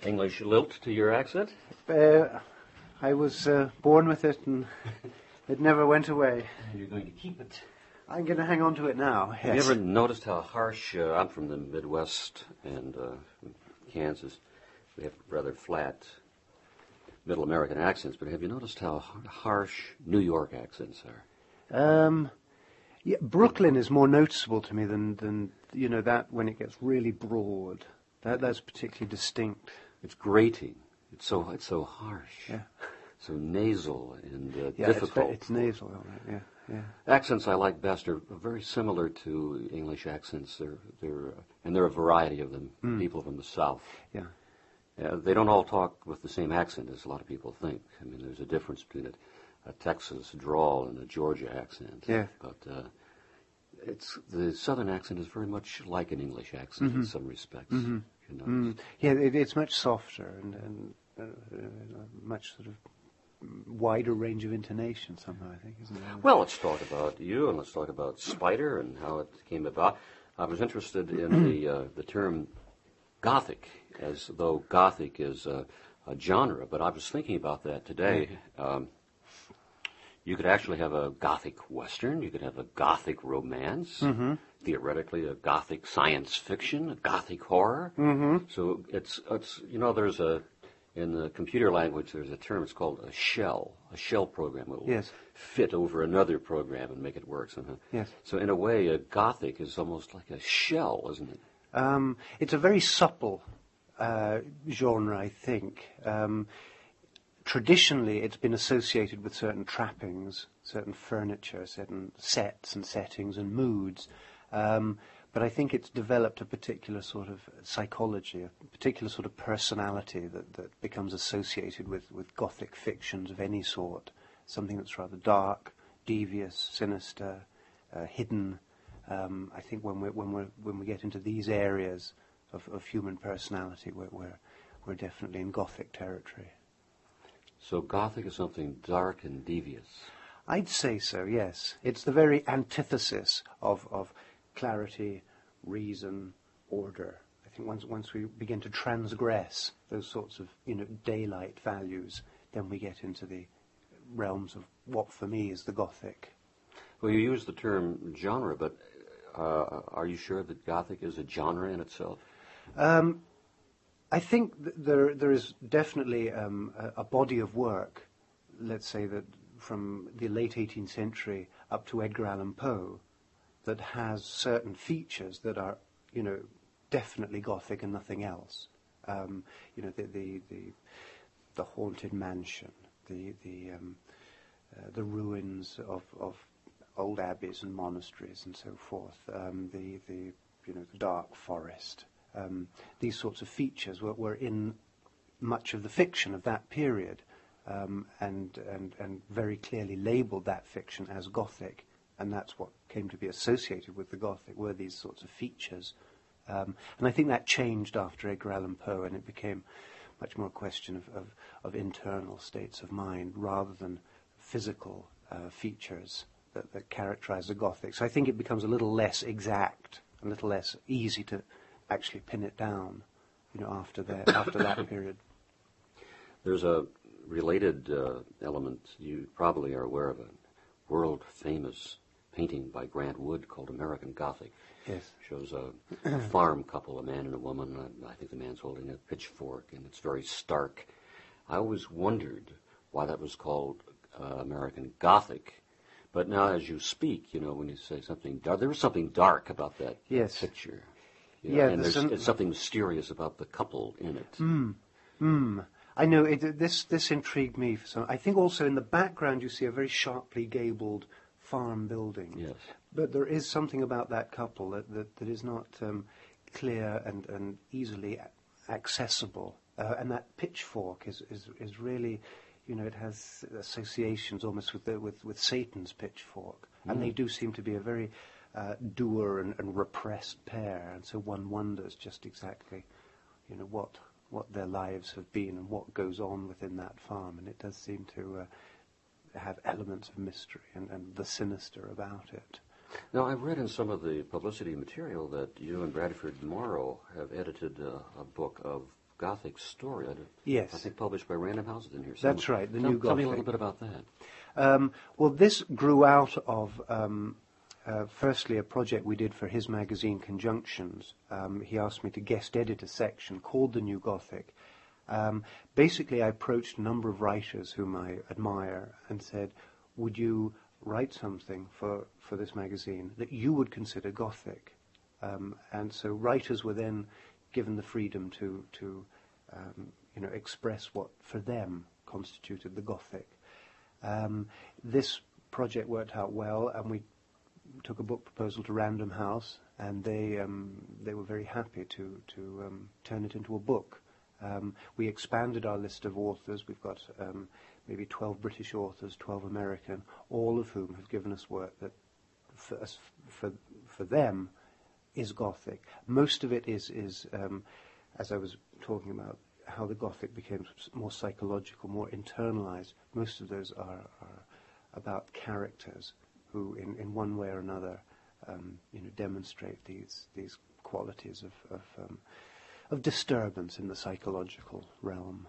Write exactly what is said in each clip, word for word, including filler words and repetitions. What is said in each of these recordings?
English lilt to your accent? Uh, I was uh, born with it, and it never went away. And you're going to keep it. I'm going to hang on to it now. Yes. Have you ever noticed how harsh? Uh, I'm from the Midwest and uh, Kansas. We have rather flat Middle American accents, but have you noticed how harsh New York accents are? Um, yeah, Brooklyn is more noticeable to me than, than you know, that when it gets really broad. That that's particularly distinct. It's grating. It's so it's so harsh. Yeah. So nasal and uh, yeah, difficult. It's, it's nasal, all right, yeah. Yeah. Accents I like best are very similar to English accents. They're, they're, uh, and there are a variety of them. Mm. People from the South. Yeah. Uh, they don't all talk with the same accent as a lot of people think. I mean, there's a difference between a, a Texas drawl and a Georgia accent. Yeah. But uh, it's the Southern accent is very much like an English accent mm-hmm. in some respects. Mm-hmm. You know. Mm. Yeah, it, it's much softer and, and uh, uh, much sort of wider range of intonation somehow, I think, isn't it? Well, let's talk about you, and let's talk about Spider and how it came about. I was interested in the uh, the term Gothic, as though Gothic is a, a genre, but I was thinking about that today. Um, you could actually have a Gothic Western, you could have a Gothic romance, mm-hmm. theoretically a Gothic science fiction, a Gothic horror. Mm-hmm. So it's, it's, you know, there's a, in the computer language, there's a term, it's called a shell, a shell program. It will yes. fit over another program and make it work somehow. Yes. So in a way, a Gothic is almost like a shell, isn't it? Um, it's a very supple uh, genre, I think. Um, traditionally, it's been associated with certain trappings, certain furniture, certain sets and settings and moods. Um, But I think it's developed a particular sort of psychology, a particular sort of personality that, that becomes associated with, with Gothic fictions of any sort. Something that's rather dark, devious, sinister, uh, hidden. Um, I think when we when we when we get into these areas of, of human personality, we're, we're we're definitely in Gothic territory. So Gothic is something dark and devious. I'd say so. Yes, it's the very antithesis of of. clarity, reason, order. I think once once we begin to transgress those sorts of, you know, daylight values, then we get into the realms of what for me is the Gothic. Well, you use the term genre, but uh, are you sure that Gothic is a genre in itself? Um, I think th- there there is definitely um, a, a body of work, let's say that from the late eighteenth century up to Edgar Allan Poe, that has certain features that are, you know, definitely Gothic and nothing else. Um, you know, the the, the the haunted mansion, the the um, uh, the ruins of, of old abbeys and monasteries and so forth. Um, the the you know the dark forest. Um, these sorts of features were, were in much of the fiction of that period, um, and and and very clearly labelled that fiction as Gothic. And that's what came to be associated with the Gothic, were these sorts of features. Um, and I think that changed after Edgar Allan Poe, and it became much more a question of, of, of internal states of mind rather than physical uh, features that, that characterize the Gothic. So I think it becomes a little less exact, a little less easy to actually pin it down, you know, after that, after that period. There's a related uh, element, you probably are aware of it, world-famous painting by Grant Wood called American Gothic. Yes. Shows a farm couple, a man and a woman. I think the man's holding a pitchfork, and it's very stark. I always wondered why that was called uh, American Gothic. But now as you speak, you know, when you say something dark, there was something dark about that yes. picture. You know, yeah, and there's, some... there's something mysterious about the couple in it. Mm. Mm. I know, it, this this intrigued me. For some, I think also in the background you see a very sharply gabled farm building. Yes. But there is something about that couple that, that, that is not um, clear and, and easily accessible. Uh, and that pitchfork is, is, is really, you know, it has associations almost with the, with, with Satan's pitchfork. Mm. And they do seem to be a very uh, dour and, and repressed pair. And so one wonders just exactly, you know, what... what their lives have been and what goes on within that farm. And it does seem to uh, have elements of mystery and, and the sinister about it. Now, I've read in some of the publicity material that you and Bradford Morrow have edited uh, a book of Gothic story. I, don't- Yes. I think published by Random House in here. That's right, the tell, New Tell me a Gothic. little bit about that. Um, well, this grew out of, um, uh, firstly, a project we did for his magazine, Conjunctions. Um, he asked me to guest edit a section called The New Gothic. Um, basically, I approached a number of writers whom I admire and said, would you write something for, for this magazine that you would consider Gothic? Um, and so writers were then given the freedom to, to um, you know, express what, for them, constituted the Gothic. Um, this project worked out well, and we took a book proposal to Random House, and they um, they were very happy to to um, turn it into a book. Um, we expanded our list of authors. We've got um, maybe twelve British authors, twelve American, all of whom have given us work that, for us, for for them, is Gothic. Most of it is is um, as I was talking about, how the Gothic became more psychological, more internalized. Most of those are, are about characters who, in, in one way or another, um, you know, demonstrate these these qualities of of, um, of disturbance in the psychological realm.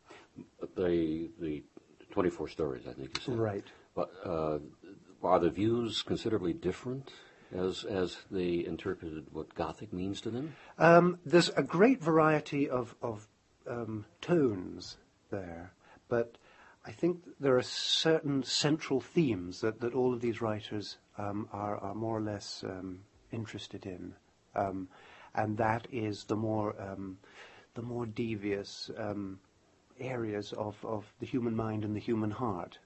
The the twenty-four stories, I think you said. Right. But uh, are the views considerably different as as they interpreted what Gothic means to them? Um, there's a great variety of of um, tones there, but I think there are certain central themes that, that all of these writers um, are, are more or less um, interested in, um, and that is the more um, the more devious um, areas of, of the human mind and the human heart.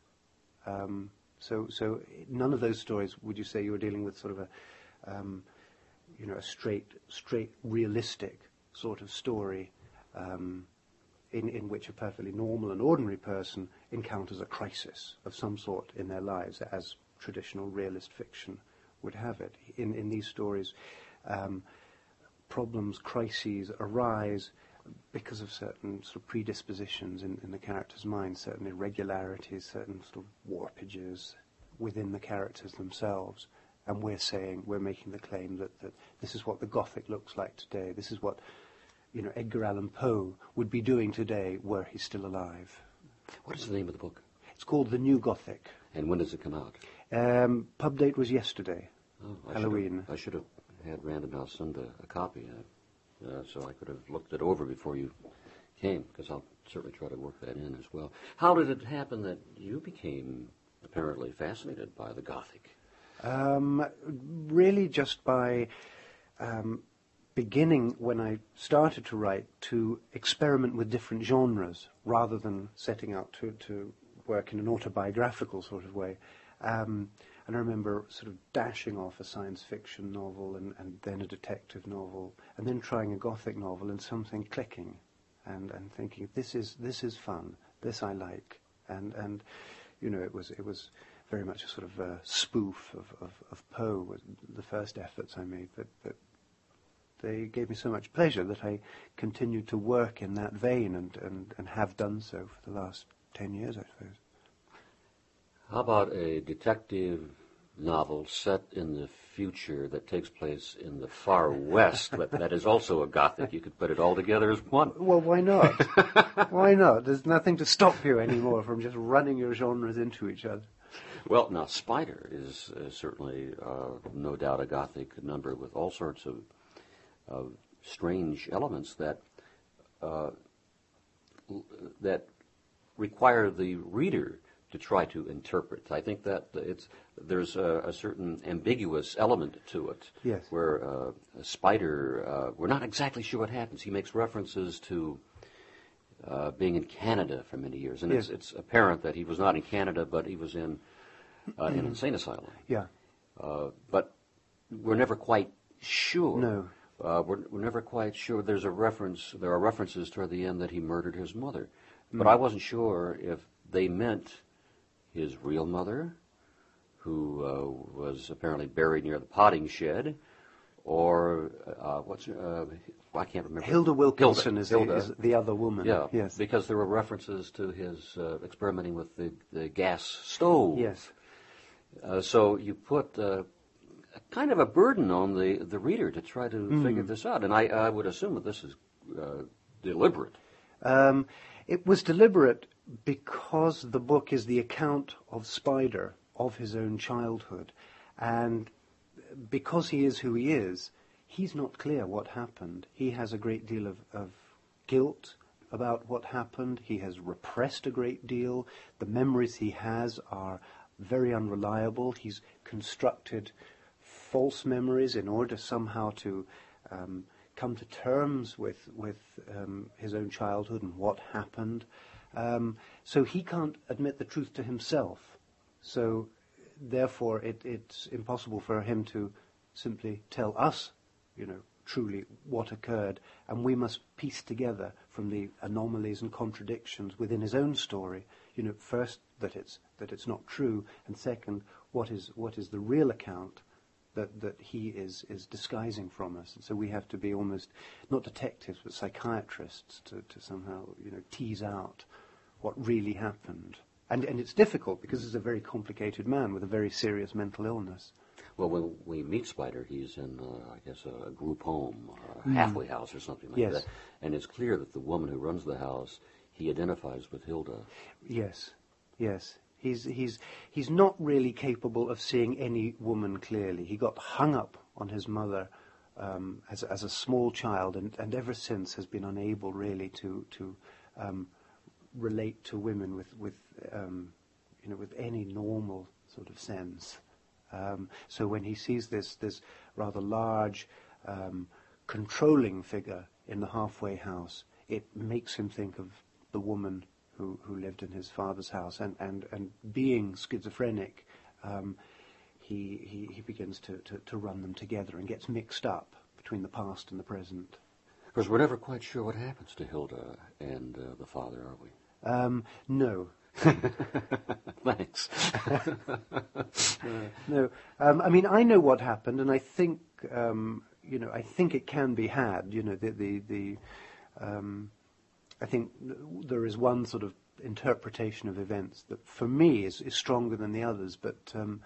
Um, so, so none of those stories would you say you were dealing with sort of a um, you know a straight, straight, realistic sort of story. Um, In, in which a perfectly normal and ordinary person encounters a crisis of some sort in their lives, as traditional realist fiction would have it. In, in these stories, um, problems, crises arise because of certain sort of predispositions in, in the character's mind, certain irregularities, certain sort of warpages within the characters themselves. And we're saying, we're making the claim that, that this is what the Gothic looks like today. This is what you know, Edgar Allan Poe would be doing today were he still alive. What is the name of the book? It's called The New Gothic. And when does it come out? Um, pub date was yesterday, Oh, I Halloween. Should have, I should have had Random House send a, a copy, uh, uh, so I could have looked it over before you came, because I'll certainly try to work that in as well. How did it happen that you became apparently fascinated by the Gothic? Um, really just by um, beginning, when I started to write, to experiment with different genres rather than setting out to, to work in an autobiographical sort of way. Um, and I remember sort of dashing off a science fiction novel and, and then a detective novel, and then trying a Gothic novel and something clicking, and, and thinking, this is this is fun, this I like. And, and you know, it was it was very much a sort of a spoof of, of, of Poe, was the first efforts I made, but, but they gave me so much pleasure that I continued to work in that vein and, and, and have done so for the last ten years, I suppose. How about a detective novel set in the future that takes place in the far west, but that is also a Gothic? You could put it all together as one. Well, why not? Why not? There's nothing to stop you anymore from just running your genres into each other. Well, now, Spider is uh, certainly, uh, no doubt, a Gothic number with all sorts of of strange elements that uh, l- that require the reader to try to interpret. I think that it's there's a, a certain ambiguous element to it. Yes. Where uh, a Spider, uh, we're not exactly sure what happens. He makes references to uh, being in Canada for many years, and Yes. it's, it's apparent that he was not in Canada, but he was in uh, an insane asylum. Yeah. Uh, but we're never quite sure. No. Uh, we're, we're never quite sure. There's a reference. There are references toward the end that he murdered his mother, but I wasn't sure if they meant his real mother, who uh, was apparently buried near the potting shed, or uh, what's uh, I can't remember. Hilda Wilkinson Hilda. is, Hilda. The, is the other woman. Yeah, Yes. because there were references to his uh, experimenting with the, the gas stove. Yes. Uh, so you put uh, kind of a burden on the, the reader to try to Mm. figure this out. And I, I would assume that this is uh, deliberate. Um, it was deliberate because the book is the account of Spider, of his own childhood. And because he is who he is, he's not clear what happened. He has a great deal of, of guilt about what happened. He has repressed a great deal. The memories he has are very unreliable. He's constructed false memories in order somehow to um, come to terms with, with um, his own childhood and what happened. Um, so he can't admit the truth to himself. So therefore it, it's impossible for him to simply tell us, you know, truly what occurred, and we must piece together from the anomalies and contradictions within his own story, you know, first that it's that it's not true, and second, what is what is the real account that that he is is disguising from us. And so we have to be almost not detectives but psychiatrists to, to somehow, you know, tease out what really happened. And and it's difficult because he's a very complicated man with a very serious mental illness. Well, when we meet Spider, he's in, uh, I guess, a group home, or a halfway house or something like Yes. that. And it's clear that the woman who runs the house, he identifies with Hilda. Yes, yes. He's he's he's not really capable of seeing any woman clearly. He got hung up on his mother um, as as a small child, and, and ever since has been unable really to to um, relate to women with with um, you know with any normal sort of sense. Um, so when he sees this this rather large, um, controlling figure in the halfway house, it makes him think of the woman who, who lived in his father's house. And, and, and being schizophrenic, um, he, he he begins to, to, to run them together and gets mixed up between the past and the present. Because we're never quite sure what happens to Hilda and uh, the father, are we? Um, no. Thanks. uh, no, um, I mean I know what happened, and I think um, you know I think it can be had. You know, the the, the um, I think there is one sort of interpretation of events that, for me, is, is stronger than the others. But um,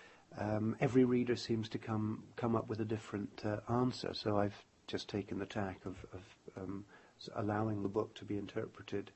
um, every reader seems to come come up with a different uh, answer. So I've just taken the tack of, of um, allowing the book to be interpreted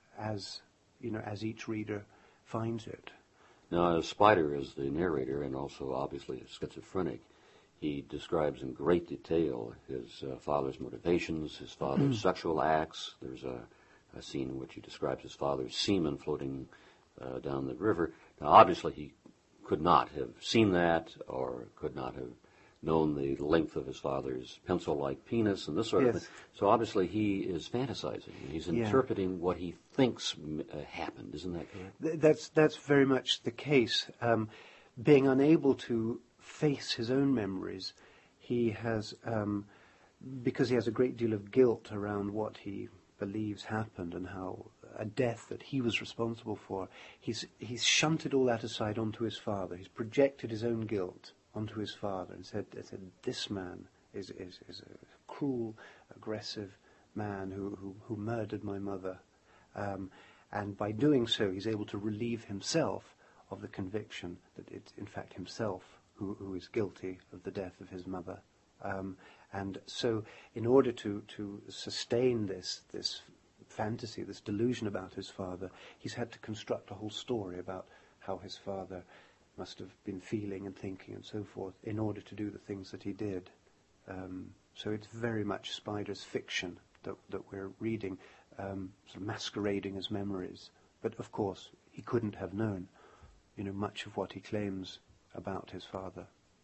as you know as each reader finds it. Now, Spider is the narrator and also obviously schizophrenic. He describes in great detail his uh, father's motivations, his father's sexual acts. There's a, a scene in which he describes his father's semen floating uh, down the river. Now, obviously, he could not have seen that or could not have known the length of his father's pencil-like penis and this sort Yes. of thing. So obviously he is fantasizing. He's Yeah. interpreting what he thinks uh, happened. Isn't that correct? Th- That's that's very much the case. Um, being unable to face his own memories, he has, um, because he has a great deal of guilt around what he believes happened and how a death that he was responsible for, he's he's shunted all that aside onto his father. He's projected his own guilt onto his father and said, said this man is, is, is a cruel, aggressive man who, who, who murdered my mother. Um, and by doing so, he's able to relieve himself of the conviction that it's in fact himself who, who is guilty of the death of his mother. Um, and so in order to, to sustain this, this fantasy, this delusion about his father, he's had to construct a whole story about how his father must have been feeling and thinking and so forth in order to do the things that he did. Um, so it's very much Spider's fiction that, that we're reading, um, sort of masquerading as memories. But of course, he couldn't have known, you know, much of what he claims about his father.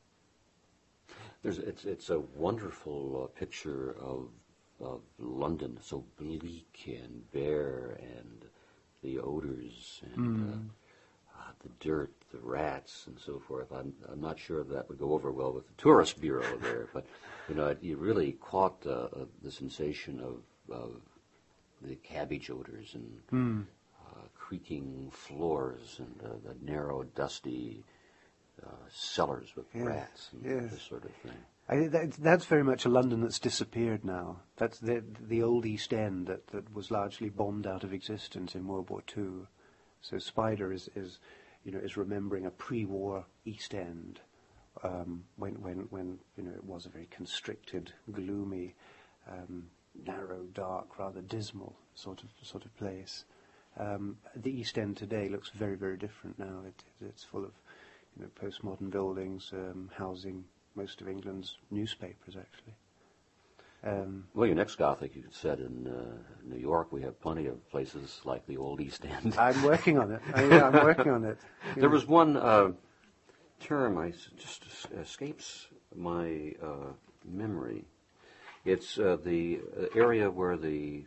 There's, it's, it's a wonderful uh, picture of, of London, so bleak and bare, and the odors and Mm. uh, uh, the dirt, the rats, and so forth. I'm, I'm not sure that would go over well with the tourist bureau there, but you know, it, you really caught uh, uh, the sensation of, of the cabbage odors and Mm. uh, creaking floors and uh, the narrow, dusty uh, cellars with Yes, rats and yes. this sort of thing. I, that, that's very much a London that's disappeared now. That's the, the old East End that, that was largely bombed out of existence in World War Two. So Spider is, is, you know, is remembering a pre-war East End um, when, when, when, you know, it was a very constricted, gloomy, um, narrow, dark, rather dismal sort of sort of place. Um, the East End today looks very, very different now. It, it's full of, you know, postmodern buildings, um, housing most of England's newspapers, actually. Um, well, your next Gothic, you said in uh, New York, we have plenty of places like the old East End. I'm working on it. I, yeah, I'm working on it. You there know. was one uh, term I s- just escapes my uh, memory. It's uh, the uh, area where the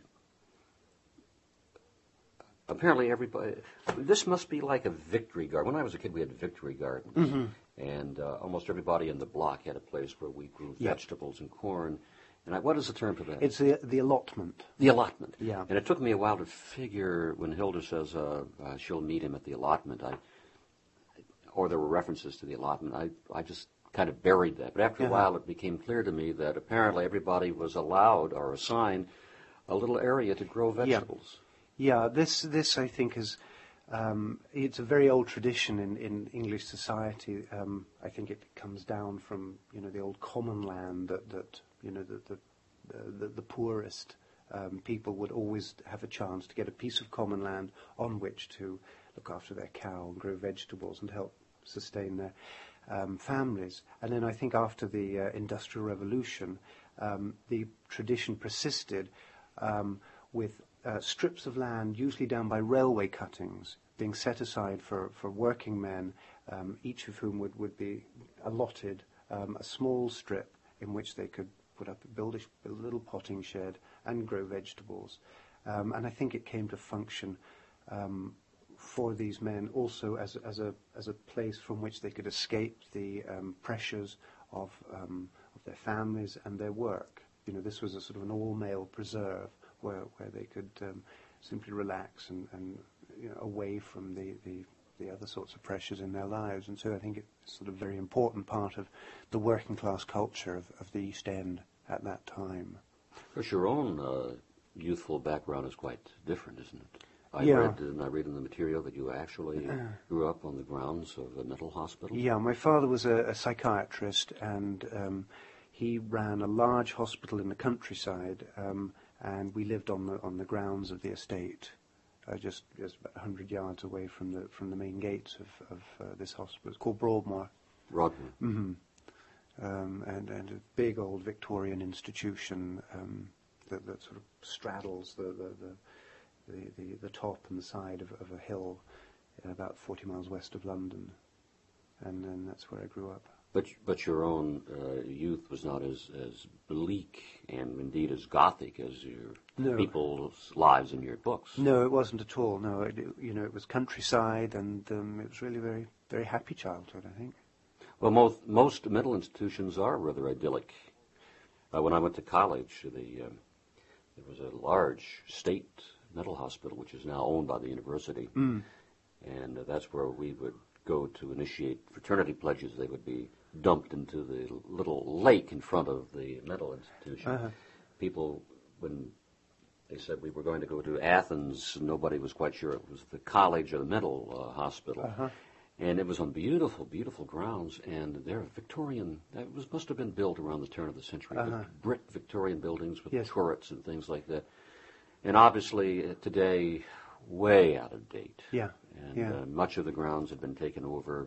apparently everybody. This must be like a victory garden. When I was a kid, we had victory gardens, Mm-hmm. and uh, almost everybody in the block had a place where we grew Yeah. vegetables and corn. And I, what is the term for that? It's the the allotment. The allotment. Yeah. And it took me a while to figure when Hilda says uh, uh, she'll meet him at the allotment, I, or there were references to the allotment, I, I just kind of buried that. But after a Uh-huh. while, it became clear to me that apparently everybody was allowed or assigned a little area to grow vegetables. Yeah, this this I think is um, it's a very old tradition in, in English society. Um, I think it comes down from, you know, the old common land that, that you know the the, the, the poorest um, people would always have a chance to get a piece of common land on which to look after their cow and grow vegetables and help sustain their um, families. And then I think after the uh, Industrial Revolution, um, the tradition persisted um, with uh, strips of land, usually down by railway cuttings, being set aside for, for working men, um, each of whom would, would be allotted um, a small strip in which they could put up, build a, build a little potting shed and grow vegetables. Um, and I think it came to function um, for these men also as, as, a, as a place from which they could escape the um, pressures of, um, of their families and their work. You know, this was a sort of an all-male preserve where, where they could um, simply relax and, and you know, away from the, the, the other sorts of pressures in their lives. And so I think it's sort of a very important part of the working class culture of, of the East End at that time. Of course, your own uh, youthful background is quite different, isn't it? I Yeah. read, didn't I read in the material that you actually grew up on the grounds of a mental hospital? Yeah, my father was a, a psychiatrist, and um, he ran a large hospital in the countryside, um, and we lived on the on the grounds of the estate, uh, just just about one hundred yards away from the from the main gates of of uh, this hospital. It's called Broadmoor. Broadmoor. Mm-hmm. Um, and and a big old Victorian institution um, that, that sort of straddles the the, the The, the, the top and the side of, of a hill uh, about forty miles west of London, and then that's where I grew up. But but your own uh, youth was not as, as bleak and indeed as gothic as your No. people's lives in your books. No, it wasn't at all. No, it, you know, it was countryside, and um, it was really very very happy childhood, I think. Well, most most mental institutions are rather idyllic. Uh, when I went to college, the um, there was a large state mental hospital, which is now owned by the university, Mm. and uh, that's where we would go to initiate fraternity pledges. They would be dumped into the little lake in front of the mental institution. Uh-huh. People, when they said we were going to go to Athens, nobody was quite sure it was the college or the mental uh, hospital. Uh-huh. And it was on beautiful, beautiful grounds, and they're Victorian. That was must have been built around the turn of the century. Uh-huh. Brick Victorian buildings with Yes. turrets and things like that. And obviously, uh, today, way out of date. Yeah. And Yeah. uh, much of the grounds had been taken over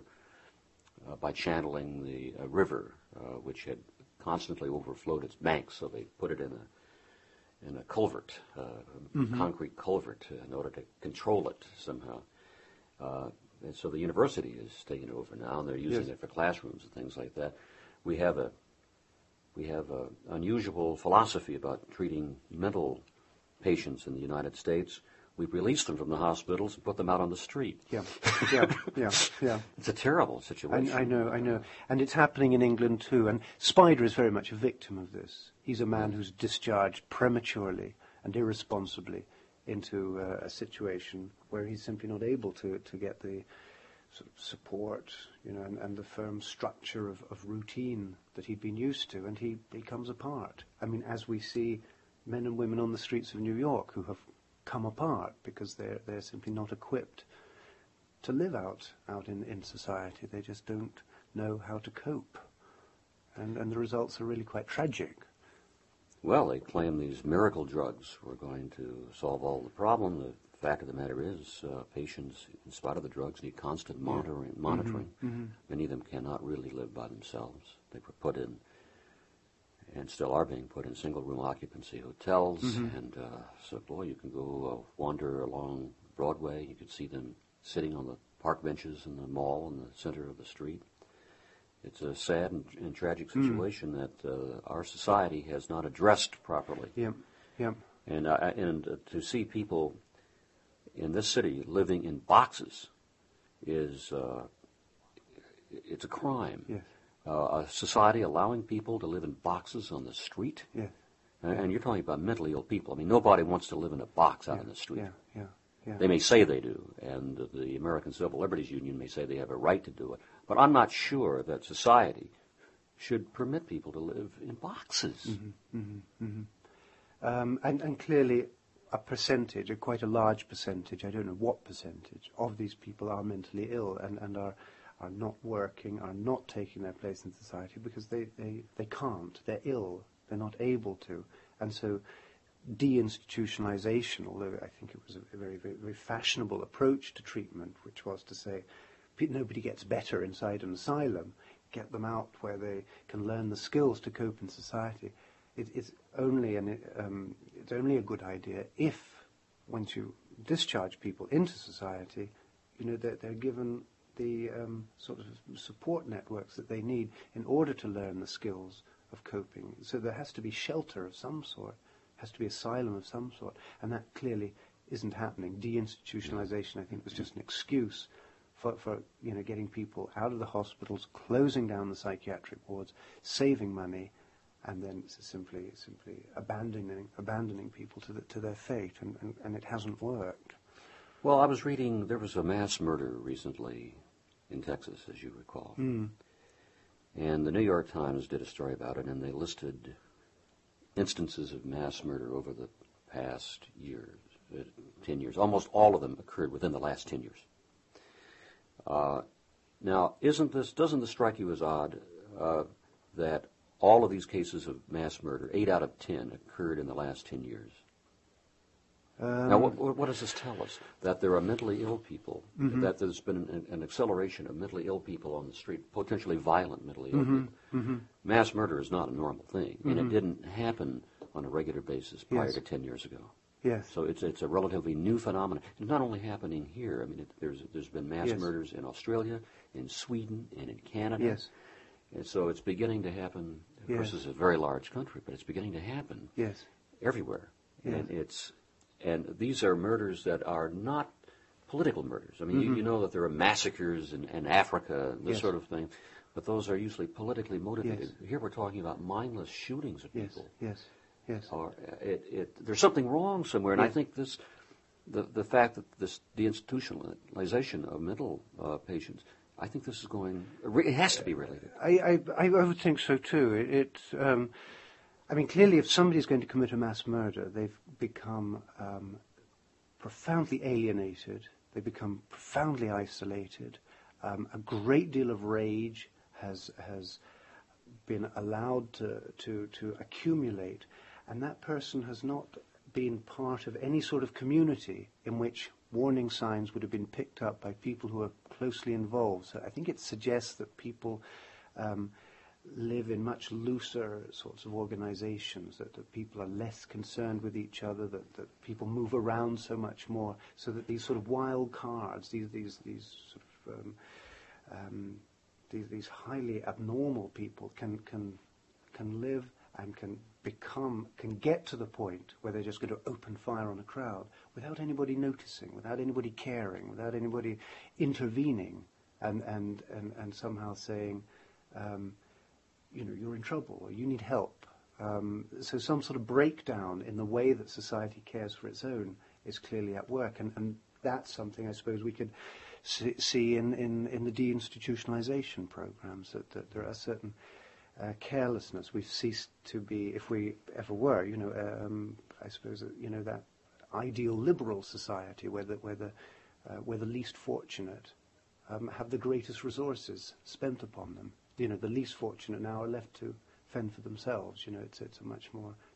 uh, by channeling the uh, river, uh, which had constantly overflowed its banks. So they put it in a in a culvert, uh, Mm-hmm. a concrete culvert, uh, in order to control it somehow. Uh, and so the university is taking it over now, and they're using Yes. it for classrooms and things like that. We have a we have a unusual philosophy about treating mental patients in the United States. We release them from the hospitals and put them out on the street. Yeah, yeah, yeah, yeah. It's a terrible situation. I, I know, I know. And it's happening in England too. And Spider is very much a victim of this. He's a man who's discharged prematurely and irresponsibly into uh, a situation where he's simply not able to, to get the sort of support, you know, and, and the firm structure of, of routine that he'd been used to, and he, he comes apart. I mean, as we see men and women on the streets of New York who have come apart because they're they're simply not equipped to live out out in, in society. They just don't know how to cope, and and the results are really quite tragic. Well, they claim these miracle drugs were going to solve all the problem. The fact of the matter is, uh, patients, in spite of the drugs, need constant monitoring. monitoring. Mm-hmm. Mm-hmm. Many of them cannot really live by themselves. They were put in, and still are being put in, single-room occupancy hotels. Mm-hmm. And uh, so, boy, you can go uh, wander along Broadway. You can see them sitting on the park benches in the mall in the center of the street. It's a sad and, and tragic situation mm. that uh, our society has not addressed properly. Yep, yep. And, uh, and uh, to see people in this city living in boxes is, uh, it's a crime. Yes. Uh, a society allowing people to live in boxes on the street. Yes. And, and you're talking about mentally ill people. I mean, nobody wants to live in a box out yeah. in the street. Yeah, yeah. Yeah. They may say they do, and the American Civil Liberties Union may say they have a right to do it. But I'm not sure that society should permit people to live in boxes. Mm-hmm, mm-hmm, mm-hmm. Um, and, and clearly a percentage, a quite a large percentage, I don't know what percentage, of these people are mentally ill and, and are, are not working, are not taking their place in society because they, they, they can't. They're ill. They're not able to. And so deinstitutionalization, although I think it was a very, very, very fashionable approach to treatment, which was to say nobody gets better inside an asylum, get them out where they can learn the skills to cope in society. It, it's only an, um, it's only a good idea if, once you discharge people into society, you know, they're, they're given the um, sort of support networks that they need in order to learn the skills of coping. So there has to be shelter of some sort. Has to be asylum of some sort, and that clearly isn't happening. Deinstitutionalization, I think, was just an excuse for, for you know getting people out of the hospitals, closing down the psychiatric wards, saving money, and then simply simply abandoning abandoning people to the, to their fate, and, and, and it hasn't worked. Well, I was reading there was a mass murder recently in Texas, as you recall, mm. and the New York Times did a story about it, and they listed instances of mass murder over the past years, uh, ten years. Almost all of them occurred within the last ten years. Uh, now, isn't this, doesn't this strike you as odd uh, that all of these cases of mass murder, eight out of ten, occurred in the last ten years? Um, now, what, what does this tell us? That there are mentally ill people, mm-hmm. that there's been an, an acceleration of mentally ill people on the street, potentially violent mentally ill mm-hmm. people. Mm-hmm. Mass murder is not a normal thing, mm-hmm. and it didn't happen on a regular basis prior yes. to ten years ago. Yes. So it's it's a relatively new phenomenon. It's not only happening here. I mean, it, there's there's been mass yes. murders in Australia, in Sweden, and in Canada. Yes. And so it's beginning to happen. Of yes. course, this is a very large country, but it's beginning to happen yes. everywhere. Yes. And it's and these are murders that are not political murders. I mean, mm-hmm. you, you know that there are massacres in, in Africa and this yes. sort of thing, but those are usually politically motivated. Yes. Here we're talking about mindless shootings of yes. people. Yes. Yes. Or it, it, there's something wrong somewhere, and yes. I think this, the the fact that this deinstitutionalization of mental uh, patients, I think this is going. It has to be related. I I, I would think so too. It. it um, I mean, clearly, if somebody's going to commit a mass murder, they've become um, profoundly alienated. They become profoundly isolated. Um, a great deal of rage has has been allowed to, to, to accumulate, and that person has not been part of any sort of community in which warning signs would have been picked up by people who are closely involved. So I think it suggests that people um, live in much looser sorts of organizations, that, that people are less concerned with each other, that, that people move around so much more, so that these sort of wild cards, these these these sort of um, um, these, these highly abnormal people can can can live and can become can get to the point where they're just going to open fire on a crowd without anybody noticing, without anybody caring, without anybody intervening, and and and, and somehow saying, um, you know, you're in trouble or you need help. Um, so some sort of breakdown in the way that society cares for its own is clearly at work, and, and that's something I suppose we could see, see in, in, in the deinstitutionalization programs, that, that there are certain uh, carelessness. We've ceased to be, if we ever were, you know, um, I suppose, uh, you know, that ideal liberal society where the, where the, uh, where the least fortunate um, have the greatest resources spent upon them. You know, the least fortunate now are left to fend for themselves. You know, it's it's a much more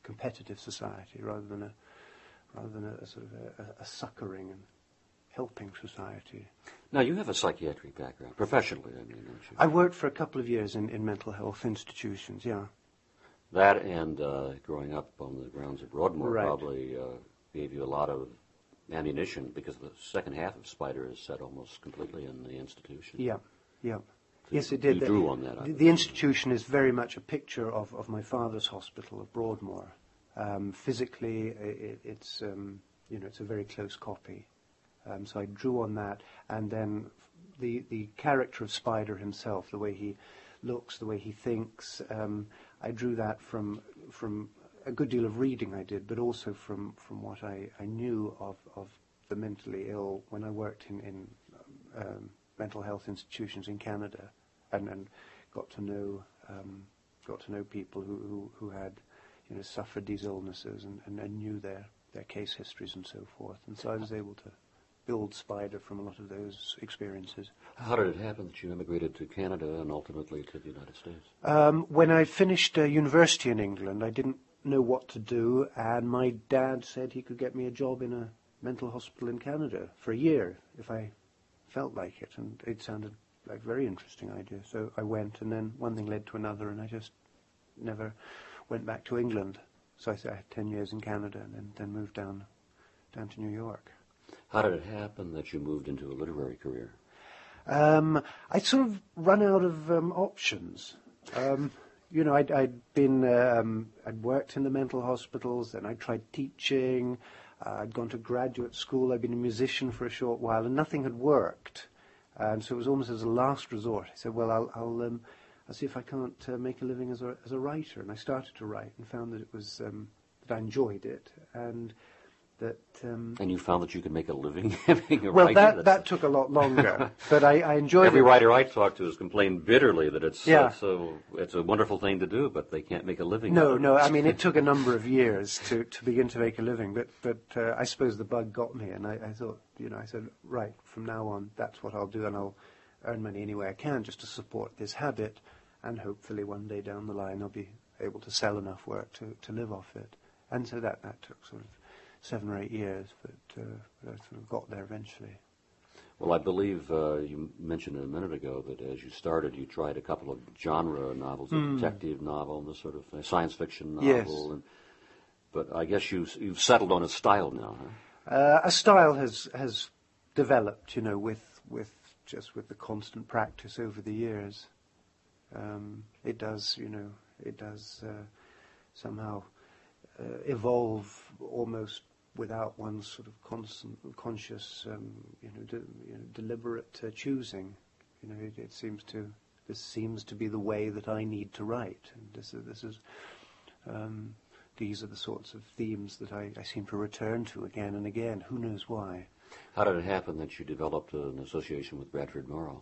competitive society rather than a rather than a, a sort of a, a succouring and helping society. Now, you have a psychiatric background, professionally, I mean, don't you? I worked for a couple of years in, in mental health institutions, yeah. That and uh, growing up on the grounds of Broadmoor Right. probably uh, gave you a lot of ammunition, because the second half of Spider is set almost completely in the institution. Yeah, yeah. So Yes, you- it did. You The- drew on that. I The, believe. the institution is very much a picture of, of my father's hospital of Broadmoor. Um, physically, it, it's um, you know it's a very close copy. Um, so I drew on that, and then the the character of Spider himself, the way he looks, the way he thinks. Um, I drew that from from a good deal of reading I did, but also from, from what I, I knew of, of the mentally ill when I worked in in um, mental health institutions in Canada, and, and got to know um, got to know people who, who, who had you know suffered these illnesses and, and, and knew their, their case histories and so forth. And so I was able to build Spider from a lot of those experiences. How did it happen that you immigrated to Canada and ultimately to the United States? Um, when I finished uh, university in England, I didn't know what to do, and my dad said he could get me a job in a mental hospital in Canada for a year if I felt like it, and it sounded like a very interesting idea. So I went, and then one thing led to another, and I just never went back to England. So I, I had ten years in Canada, and then, then moved down down to New York. How did it happen that you moved into a literary career? Um, I'd sort of run out of um, options. Um, you know, I'd, I'd been, um, I'd worked in the mental hospitals, then I tried teaching, uh, I'd gone to graduate school, I'd been a musician for a short while, and nothing had worked. And so it was almost as a last resort. I said, well, I'll, I'll, um, I'll see if I can't uh, make a living as a, as a writer. And I started to write and found that it was, um, that I enjoyed it, and that um, And you found that you could make a living being a well, writer? that That's- that took a lot longer, but I, I enjoyed Every it. writer I talk to has complained bitterly that it's Yeah. uh, so it's a wonderful thing to do, but they can't make a living. out No, of no. it. I mean, it took a number of years to, to begin to make a living, but but uh, I suppose the bug got me, and I, I thought, you know, I said, right, from now on, that's what I'll do, and I'll earn money any way I can just to support this habit, and hopefully one day down the line I'll be able to sell enough work to, to live off it. And so that, that took sort of seven or eight years, but, uh, but I sort of got there eventually. Well, I believe uh, you mentioned a minute ago that as you started, you tried a couple of genre novels, a detective novel, and this sort of thing, science fiction novel. Yes. And, but I guess you, you've settled on a style now, huh? Uh, a style has has developed, you know, with with just with the constant practice over the years. Um, it does, you know, it does uh, somehow uh, evolve almost without one's sort of constant, conscious, um, you know, de- you know, deliberate uh, choosing. You know, it, it seems to this seems to be the way that I need to write, and this is this is. Um, These are the sorts of themes that I, I seem to return to again and again. Who knows why? How did it happen that you developed an association with Bradford Morrow?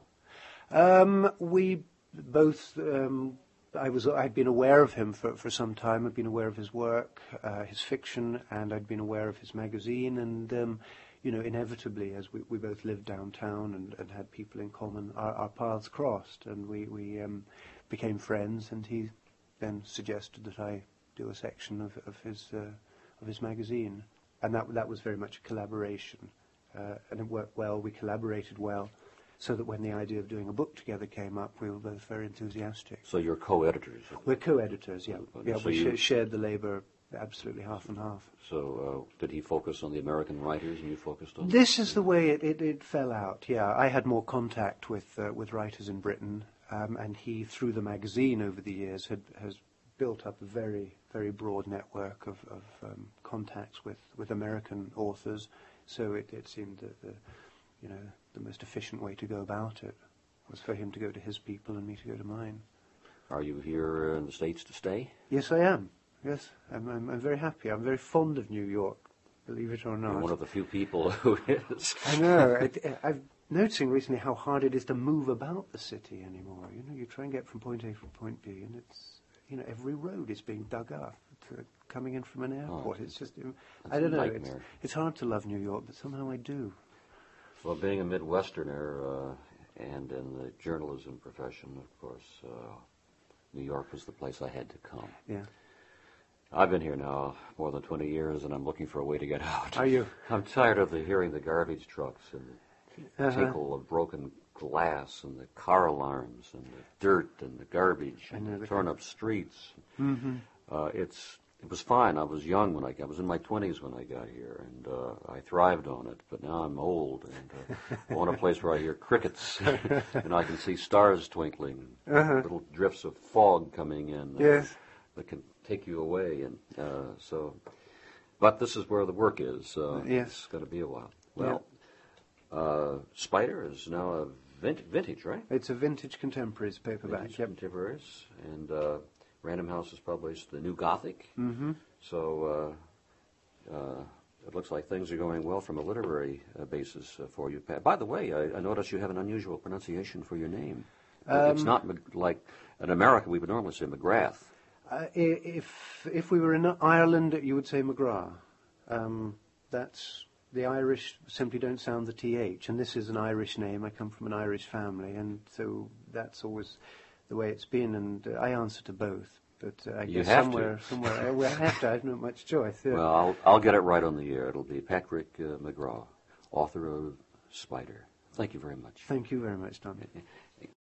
Um, we both. Um, I was. I'd been aware of him for, for some time. I'd been aware of his work, uh, his fiction, and I'd been aware of his magazine. And um, you know, inevitably, as we, we both lived downtown and, and had people in common, our, our paths crossed, and we we um, became friends. And he then suggested that I do a section of, of his uh, of his magazine, and that that was very much a collaboration, uh, and it worked well. We collaborated well, so that when the idea of doing a book together came up, we were both very enthusiastic. So you're co-editors. We're co-editors, yeah. Okay, Yeah, so we you- sh- shared the labour absolutely half and half. So uh, did he focus on the American writers and you focused on... This is the way it, it, it fell out, yeah. I had more contact with uh, with writers in Britain, um, and he, through the magazine over the years, had has built up a very, very broad network of, of um, contacts with, with American authors. So it, it seemed that the, you know, the most efficient way to go about it was for him to go to his people and me to go to mine. Are you here in the States to stay? Yes, I am. Yes, I'm, I'm, I'm very happy. I'm very fond of New York, believe it or not. You're one of the few people who is. I know. it, I've noticing recently how hard it is to move about the city anymore. You know, you try and get from point A to point B, and it's, you know, every road is being dug up to, coming in from an airport. Oh, it's just, that's I don't a know. It's, nightmare. it's hard to love New York, but somehow I do. Well, being a Midwesterner uh, and in the journalism profession, of course, uh, New York was the place I had to come. Yeah. I've been here now more than twenty years, and I'm looking for a way to get out. Are you? I'm tired of the, hearing the garbage trucks and the Uh-huh. tinkle of broken glass and the car alarms and the dirt and the garbage and know the the torn kind- up streets. Mm-hmm. Uh, it's it was fine. I was young when I got, I was in my twenties when I got here, and uh, I thrived on it. But now I'm old, and uh, I want a place where I hear crickets and I can see stars twinkling, Uh-huh. little drifts of fog coming in. uh, Yes. that can take you away, and uh, so. But this is where the work is. Uh, Yes. It's going to be a while. Well, uh, Spider is now a vin- vintage, right? It's a vintage contemporaries paperback. Vintage Yep. contemporaries, and uh, Random House has published the New Gothic. Mm-hmm. So uh, uh, it looks like things are going well from a literary uh, basis uh, for you, Pat. By the way, I, I notice you have an unusual pronunciation for your name. Uh, it's Um, not Mc- like in America we would normally say McGrath. Uh, i- if if we were in Ireland, you would say McGrath. Um, that's the Irish simply don't sound the T H, and this is an Irish name. I come from an Irish family, and so that's always the way it's been. And uh, I answer to both. But uh, I You guess have to. somewhere, somewhere, I, well, I have to. I've not much choice. Yeah. Well, I'll, I'll get it right on the air. It'll be Patrick uh, McGrath, author of Spider. Thank you very much. Thank you very much, Tom.